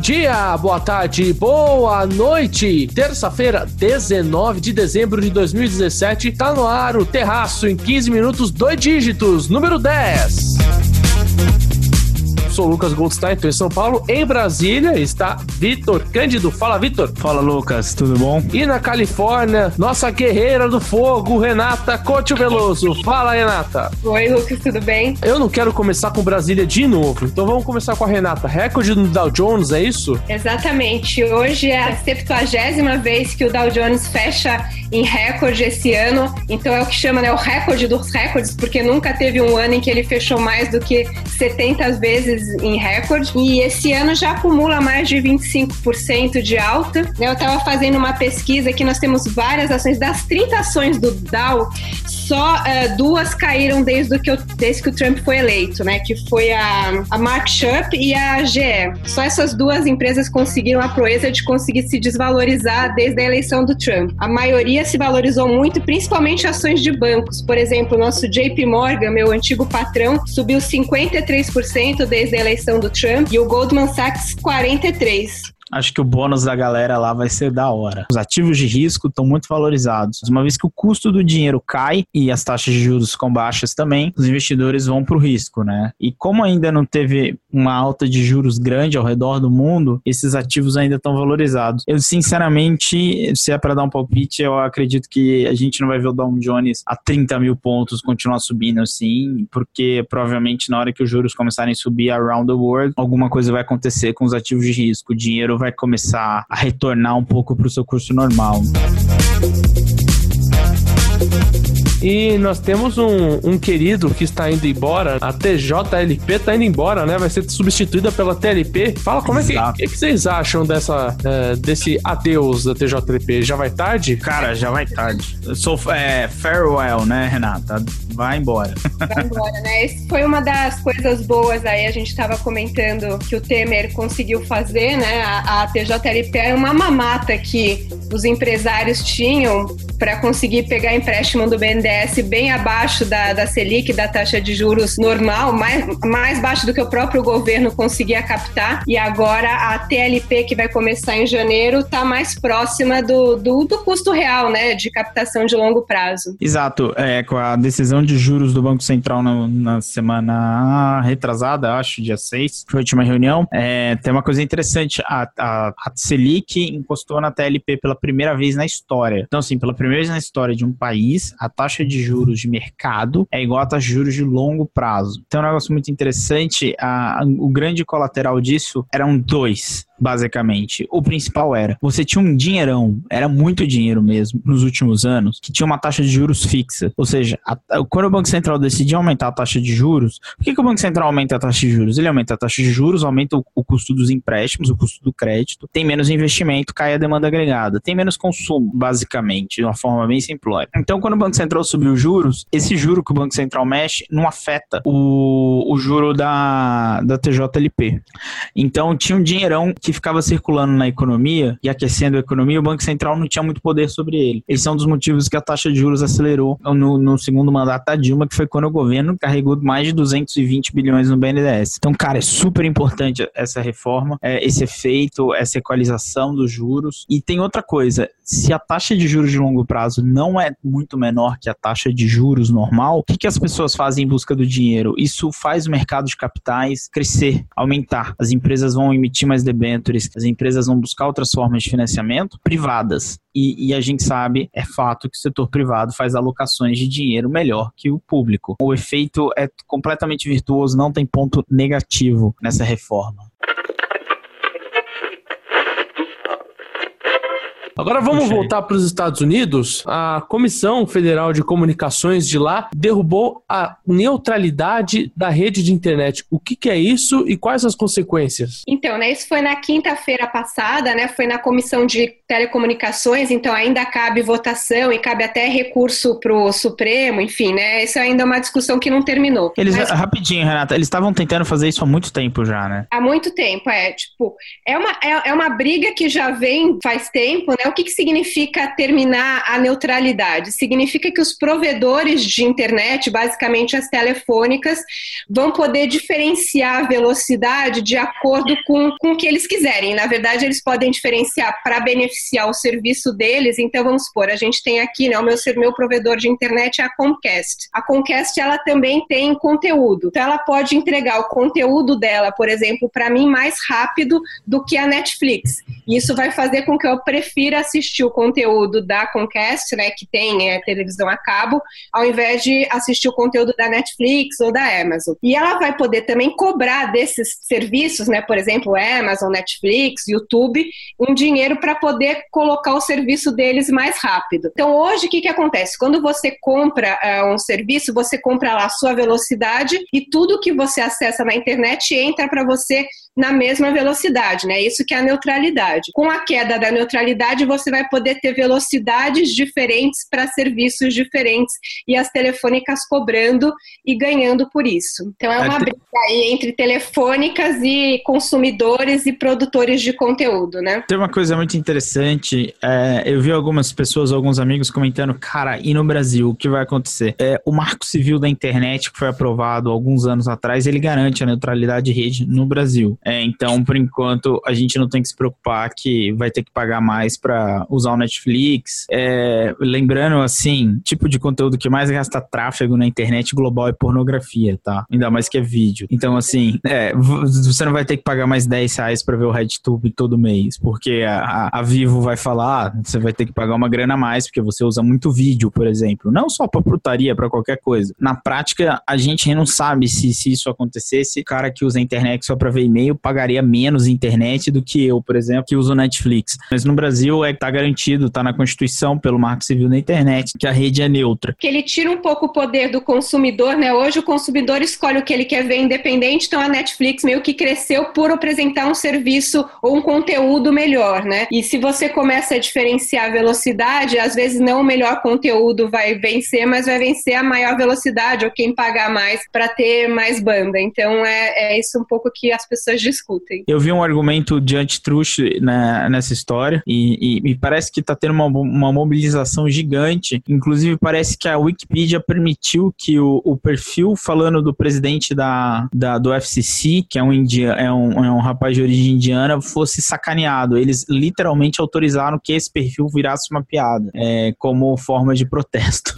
dia, boa tarde, boa noite. Terça-feira, 19 de dezembro de 2017, tá no ar o Terraço em 15 minutos, 2 dígitos, número 10. Sou o Lucas Goldstein, estou em São Paulo. Em Brasília está Vitor Cândido. Fala, Vitor. Fala, Lucas. Tudo bom? E na Califórnia, nossa guerreira do fogo, Renata Couto Veloso. Fala, Renata. Oi, Lucas. Tudo bem? Eu não quero começar com Brasília de novo, então vamos começar com a Renata. Recorde no Dow Jones, é isso? Exatamente. Hoje é a 70ª vez que o Dow Jones fecha em recorde esse ano. Então é o que chama, né, o recorde dos recordes, porque nunca teve um ano em que ele fechou mais do que 70 vezes em recorde, e esse ano já acumula mais de 25% de alta. Eu estava fazendo uma pesquisa que nós temos várias ações, das 30 ações do Dow, só 2 caíram desde que o Trump foi eleito, né? Que foi a Mark Sharp e a GE. Só essas 2 empresas conseguiram a proeza de conseguir se desvalorizar desde a eleição do Trump. A maioria se valorizou muito, principalmente ações de bancos. Por exemplo, o nosso JP Morgan, meu antigo patrão, subiu 53% desde a eleição do Trump, e o Goldman Sachs 43%. Acho que o bônus da galera lá vai ser da hora. Os ativos de risco estão muito valorizados. Uma vez que o custo do dinheiro cai e as taxas de juros ficam baixas também, os investidores vão para o risco, né? E como ainda não teve uma alta de juros grande ao redor do mundo, esses ativos ainda estão valorizados. Eu, sinceramente, se é para dar um palpite, eu acredito que a gente não vai ver o Dow Jones a 30 mil pontos continuar subindo assim, porque provavelmente na hora que os juros começarem a subir around the world, alguma coisa vai acontecer com os ativos de risco. O dinheiro vai começar a retornar um pouco para o seu curso normal. E nós temos um querido que está indo embora, a TJLP está indo embora, né? Vai ser substituída pela TLP. Fala, como Exato. é que vocês acham desse adeus da TJLP? Já vai tarde? Cara, já vai tarde. Eu sou farewell, né, Renata? Vai embora. Vai embora, né? Essa foi uma das coisas boas aí, a gente estava comentando que o Temer conseguiu fazer, né? A TJLP era uma mamata que os empresários tinham para conseguir pegar empréstimo do BNDES bem abaixo da Selic, da taxa de juros normal, mais baixo do que o próprio governo conseguia captar. E agora a TLP, que vai começar em janeiro, está mais próxima do custo real, né, de captação de longo prazo. Exato. Com a decisão de juros do Banco Central na semana retrasada, acho, dia 6, foi a última reunião, tem uma coisa interessante. A Selic encostou na TLP pela primeira vez na história. Então, assim, pela primeira vez na história de um país, a taxa de juros de mercado é igual a taxa de juros de longo prazo. Então é um negócio muito interessante. O grande colateral disso eram 2, basicamente. O principal você tinha um dinheirão, era muito dinheiro mesmo, nos últimos anos, que tinha uma taxa de juros fixa. Ou seja, quando o Banco Central decidiu aumentar a taxa de juros, por que o Banco Central aumenta a taxa de juros? Ele aumenta a taxa de juros, aumenta o custo dos empréstimos, o custo do crédito, tem menos investimento, cai a demanda agregada, tem menos consumo, basicamente, de uma forma bem simplória. Então, quando o Banco Central subiu os juros, esse juro que o Banco Central mexe não afeta o juro da TJLP. Então, tinha um dinheirão que ficava circulando na economia e aquecendo a economia, o Banco Central não tinha muito poder sobre ele. Eles são um dos motivos que a taxa de juros acelerou no segundo mandato da Dilma, que foi quando o governo carregou mais de 220 bilhões no BNDES. Então, cara, é super importante essa reforma, esse efeito, essa equalização dos juros. E tem outra coisa, se a taxa de juros de longo prazo não é muito menor que a taxa de juros normal, o que as pessoas fazem em busca do dinheiro? Isso faz o mercado de capitais crescer, aumentar. As empresas vão emitir mais debêntures, as empresas vão buscar outras formas de financiamento privadas. E a gente sabe, é fato, que o setor privado faz alocações de dinheiro melhor que o público. O efeito é completamente virtuoso, não tem ponto negativo nessa reforma. Agora vamos voltar para os Estados Unidos. A Comissão Federal de Comunicações de lá derrubou a neutralidade da rede de internet. O que é isso e quais as consequências? Então, né, isso foi na quinta-feira passada, né, foi na Comissão de Telecomunicações, então ainda cabe votação e cabe até recurso para o Supremo, enfim, né, isso ainda é uma discussão que não terminou. Rapidinho, Renata, eles estavam tentando fazer isso há muito tempo já, né? Há muito tempo, é uma briga que já vem faz tempo, né, o que significa terminar a neutralidade? Significa que os provedores de internet, basicamente as telefônicas, vão poder diferenciar a velocidade de acordo com o que eles quiserem. Na verdade, eles podem diferenciar para beneficiar o serviço deles. Então, vamos supor, a gente tem aqui, né, o meu provedor de internet é a Comcast. A Comcast, ela também tem conteúdo. Então, ela pode entregar o conteúdo dela, por exemplo, para mim, mais rápido do que a Netflix. E isso vai fazer com que eu prefira assistir o conteúdo da Comcast, né, que tem televisão a cabo, ao invés de assistir o conteúdo da Netflix ou da Amazon. E ela vai poder também cobrar desses serviços, né, por exemplo, Amazon, Netflix, YouTube, um dinheiro para poder colocar o serviço deles mais rápido. Então, hoje, o que acontece? Quando você compra um serviço, você compra lá a sua velocidade e tudo que você acessa na internet entra para você na mesma velocidade, né? Isso que é a neutralidade. Com a queda da neutralidade, você vai poder ter velocidades diferentes para serviços diferentes e as telefônicas cobrando e ganhando por isso. Então, é uma briga aí entre telefônicas e consumidores e produtores de conteúdo, né? Tem uma coisa muito interessante, eu vi algumas pessoas, alguns amigos comentando, cara, e no Brasil, o que vai acontecer? O Marco Civil da Internet, que foi aprovado alguns anos atrás, ele garante a neutralidade de rede no Brasil. Então, por enquanto, a gente não tem que se preocupar que vai ter que pagar mais para usar o Netflix. Lembrando, assim, tipo de conteúdo que mais gasta tráfego na internet global é pornografia, tá? Ainda mais que é vídeo. Então, assim, você não vai ter que pagar mais R$10 para ver o RedTube todo mês, porque a Vivo vai falar, você vai ter que pagar uma grana a mais, porque você usa muito vídeo, por exemplo. Não só pra putaria, pra qualquer coisa. Na prática, a gente não sabe se isso acontecesse, o cara que usa a internet só pra ver e-mail pagaria menos internet do que eu, por exemplo, que uso o Netflix. Mas no Brasil tá garantido, tá na Constituição, pelo Marco Civil da Internet, que a rede é neutra. Que ele tira um pouco o poder do consumidor, né? Hoje o consumidor escolhe o que ele quer ver independente, então a Netflix meio que cresceu por apresentar um serviço ou um conteúdo melhor, né? E se você começa a diferenciar a velocidade, às vezes não o melhor conteúdo vai vencer, mas vai vencer a maior velocidade ou quem pagar mais para ter mais banda. Então é isso um pouco que as pessoas discutem. Eu vi um argumento de antitruste nessa história e parece que está tendo uma mobilização gigante. Inclusive parece que a Wikipedia permitiu que o perfil falando do presidente do FCC, que é um rapaz de origem indiana, fosse sacaneado. Eles literalmente autorizaram que esse perfil virasse uma piada, como forma de protesto.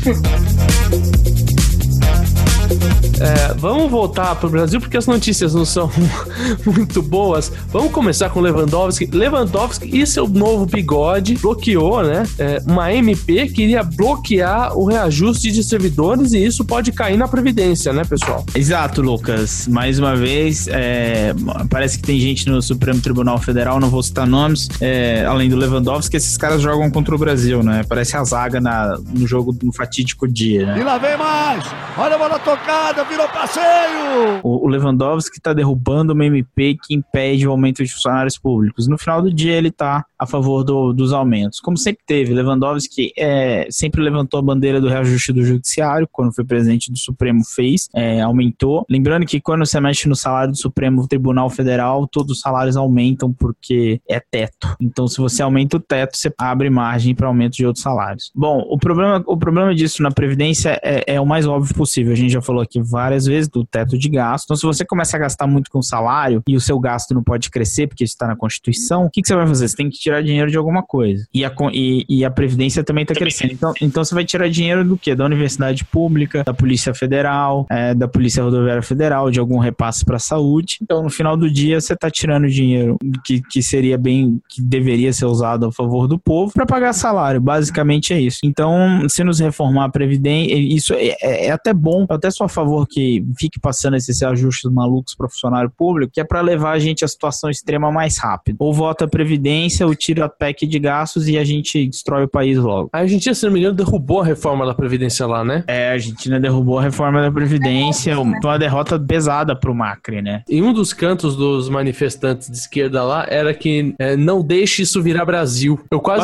Vamos voltar para o Brasil porque as notícias não são muito boas. Vamos começar com Lewandowski. Lewandowski e seu novo bigode bloqueou, né? Uma MP queria bloquear o reajuste de servidores e isso pode cair na Previdência, né, pessoal? Exato, Lucas. Mais uma vez, parece que tem gente no Supremo Tribunal Federal, não vou citar nomes, além do Lewandowski, esses caras jogam contra o Brasil, né? Parece a zaga no jogo, no fatídico dia, né? E lá vem mais! Olha a bola tocada, virou passeio! O Lewandowski está derrubando uma MP que impede o aumento de funcionários públicos. No final do dia, ele está a favor dos aumentos. Como sempre teve, Lewandowski sempre levantou a bandeira do reajuste do judiciário, quando foi presidente do Supremo fez, aumentou. Lembrando que quando você mexe no salário do Supremo Tribunal Federal, todos os salários aumentam porque é teto. Então, se você aumenta o teto, você abre margem para aumento de outros salários. Bom, o problema disso na Previdência é o mais óbvio possível. A gente já falou aqui várias vezes do teto de gasto. Então, se você começa a gastar muito com salário e o seu gasto não pode crescer porque isso está na Constituição, o que você vai fazer? Você tem que tirar dinheiro de alguma coisa. E a Previdência também está crescendo. Então, você vai tirar dinheiro do quê? Da Universidade Pública, da Polícia Federal, da Polícia Rodoviária Federal, de algum repasse para a saúde. Então, no final do dia, você está tirando dinheiro que deveria ser usado a favor do povo para pagar salário. Basicamente é isso. Então, se nos reformar a Previdência, isso é até bom, até sou a favor que fique passando esses ajustes malucos para funcionário público, que é para levar a gente à situação extrema mais rápido. Ou vota a Previdência, ou tira a PEC de gastos e a gente destrói o país logo. A Argentina, se não me engano, derrubou a reforma da Previdência lá, né? A Argentina derrubou a reforma da Previdência, uma derrota pesada pro Macri, né? E um dos cantos dos manifestantes de esquerda lá era que não deixe isso virar Brasil. Eu quase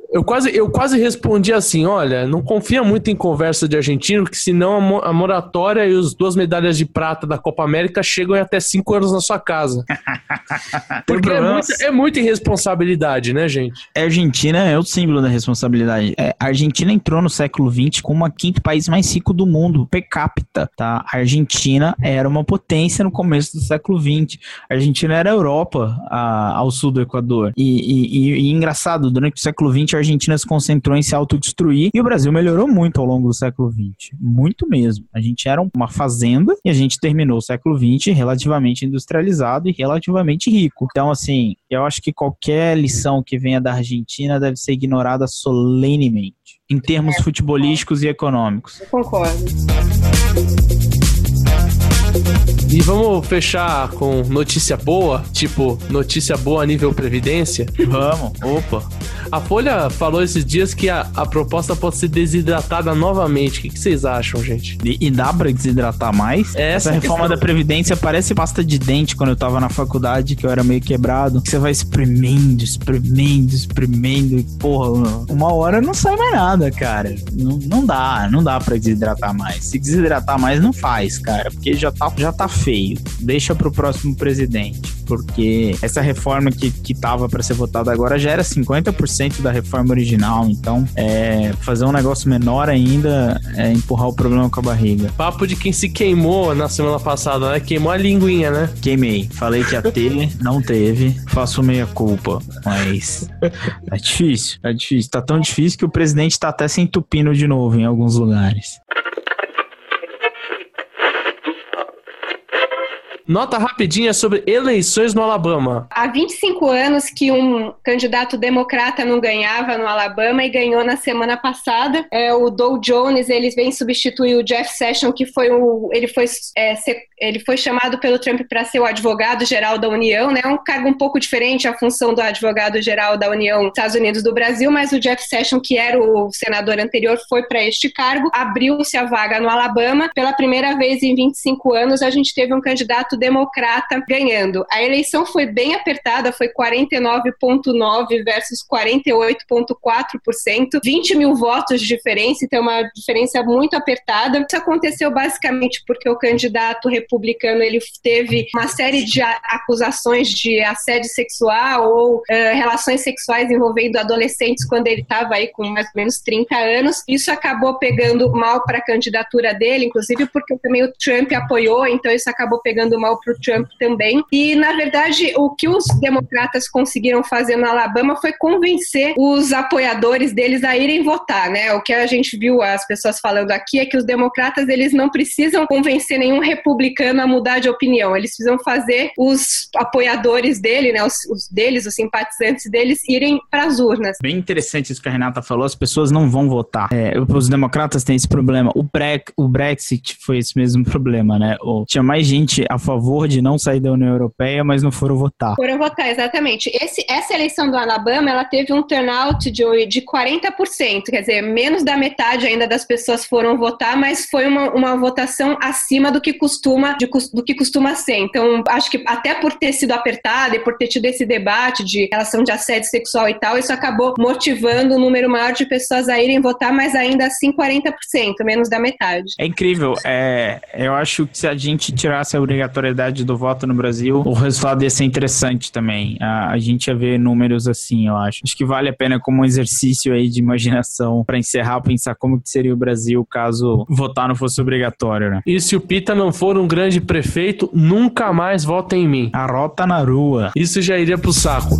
Eu quase respondi assim, olha, não confia muito em conversa de argentino, porque senão a moratória e as 2 medalhas de prata da Copa América chegam em até 5 anos na sua casa. Porque é muita irresponsabilidade, né, gente? A Argentina é o símbolo da responsabilidade. A Argentina entrou no século XX como o 5º país mais rico do mundo, per capita, tá? A Argentina era uma potência no começo do século XX. A Argentina era a Europa ao sul do Equador. E engraçado, durante o século XX a Argentina se concentrou em se autodestruir e o Brasil melhorou muito ao longo do século XX. Muito mesmo. A gente era uma fazenda e a gente terminou o século XX relativamente industrializado e relativamente rico. Então, assim, eu acho que qualquer lição que venha da Argentina deve ser ignorada solenemente, em termos futebolísticos e econômicos. Eu concordo. E vamos fechar com notícia boa, tipo notícia boa a nível previdência? Vamos, opa. A Folha falou esses dias que a proposta pode ser desidratada novamente. O que vocês acham, gente? E dá pra desidratar mais? Essa reforma da Previdência parece pasta de dente quando eu tava na faculdade, que eu era meio quebrado. Que você vai espremendo e porra, uma hora não sai mais nada, cara. Não dá pra desidratar mais. Se desidratar mais, não faz, cara, porque já tá feio. Deixa pro próximo presidente, porque essa reforma que tava pra ser votada agora já era 50% da reforma original, então fazer um negócio menor ainda é empurrar o problema com a barriga. Papo de quem se queimou na semana passada, né? Queimou a linguinha, né? Queimei. Falei que ia ter, não teve. Faço meia culpa, mas é difícil. Tá tão difícil que o presidente tá até se entupindo de novo em alguns lugares. Nota rapidinha sobre eleições no Alabama. Há 25 anos que um candidato democrata não ganhava no Alabama e ganhou na semana passada. O Dow Jones, ele vem substituir o Jeff Sessions, que ele foi chamado pelo Trump para ser o advogado-geral da União, né? Um cargo um pouco diferente à função do advogado-geral da União dos Estados Unidos do Brasil, mas o Jeff Sessions, que era o senador anterior, foi para este cargo. Abriu-se a vaga no Alabama. Pela primeira vez em 25 anos, a gente teve um candidato democrata ganhando. A eleição foi bem apertada, foi 49,9% versus 48,4%, 20 mil votos de diferença, então uma diferença muito apertada. Isso aconteceu basicamente porque o candidato republicano, ele teve uma série de acusações de assédio sexual ou relações sexuais envolvendo adolescentes quando ele estava aí com mais ou menos 30 anos. Isso acabou pegando mal para a candidatura dele, inclusive porque também o Trump apoiou, então isso acabou pegando mal para o Trump também. E, na verdade, o que os democratas conseguiram fazer no Alabama foi convencer os apoiadores deles a irem votar, né? O que a gente viu as pessoas falando aqui é que os democratas, eles não precisam convencer nenhum republicano a mudar de opinião. Eles precisam fazer os apoiadores dele, né? Os simpatizantes deles, irem para as urnas. Bem interessante isso que a Renata falou, as pessoas não vão votar. Os democratas têm esse problema. O Brexit foi esse mesmo problema, né? Tinha mais gente a favor de não sair da União Europeia, mas não foram votar. Foram votar, exatamente. Essa eleição do Alabama, ela teve um turnout de 40%, quer dizer, menos da metade ainda das pessoas foram votar, mas foi uma votação acima do que costuma ser. Então, acho que até por ter sido apertada e por ter tido esse debate de relação de assédio sexual e tal, isso acabou motivando um número maior de pessoas a irem votar, mas ainda assim 40%, menos da metade. É incrível. Eu acho que se a gente tirasse a obrigatoriedade do voto no Brasil, o resultado ia ser interessante também. A gente ia ver números assim, eu acho. Acho que vale a pena como um exercício aí de imaginação para encerrar, pensar como que seria o Brasil caso votar não fosse obrigatório, né? E se o Pita não for um grande prefeito, nunca mais vota em mim. A rota na rua. Isso já iria pro saco.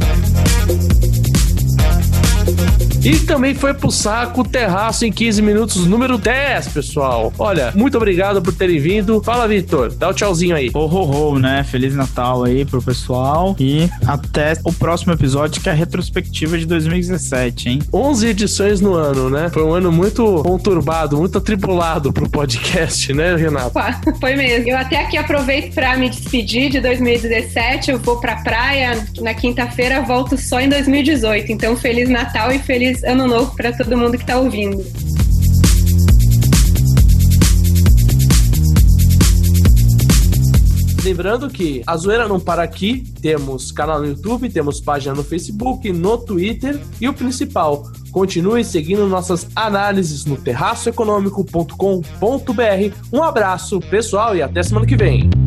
E também foi pro saco o Terraço em 15 minutos, número 10, pessoal. Olha, muito obrigado por terem vindo. Fala, Vitor, dá o tchauzinho aí. Né? Feliz Natal aí pro pessoal e até o próximo episódio, que é a retrospectiva de 2017, hein? 11 edições no ano, né? Foi um ano muito conturbado, muito atribulado pro podcast, né, Renato? Foi mesmo. Eu até aqui aproveito pra me despedir de 2017. Eu vou pra praia na quinta-feira, volto só em 2018. Então, Feliz Natal e Feliz Ano Novo para todo mundo que tá ouvindo. Lembrando que a zoeira não para aqui, temos canal no YouTube, temos página no Facebook, no Twitter e o principal, Continue seguindo nossas análises no terraçoeconômico.com.br. Um abraço, pessoal, e até semana que vem.